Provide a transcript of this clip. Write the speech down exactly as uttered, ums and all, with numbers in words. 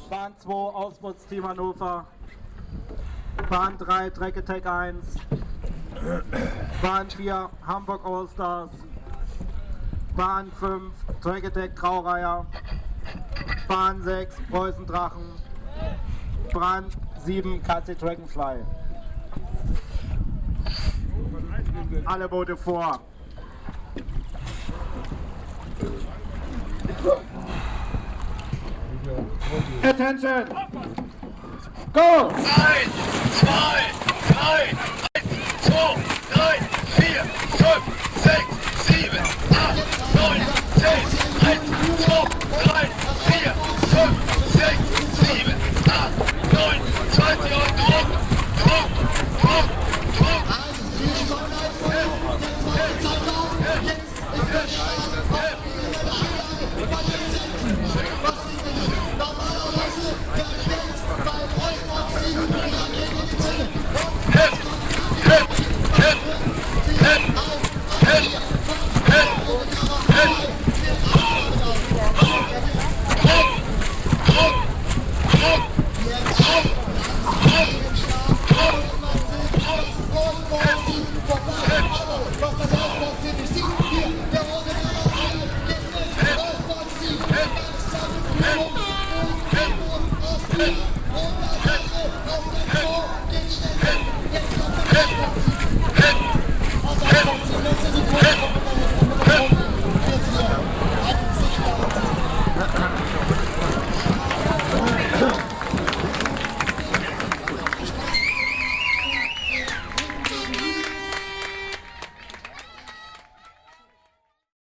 Bahn zwei, Ausbruchsteam Hannover. Bahn drei, Track Attack eins. Bahn vier, Hamburg Allstars. Bahn fünf, Track Attack Graureiher. Bahn sechs, Preußen Drachen. Bahn sieben, K C Dragonfly. Alle Boote vor. Attention! Go! eins, zwei, drei, eins, zwei, drei, vier, fünf, sechs, sieben, acht, neun, zehn, eins, zwei, drei, vier, fünf, sechs, sieben, acht, neun, zwanzig und Druck, Druck, Druck, Druck. Hey!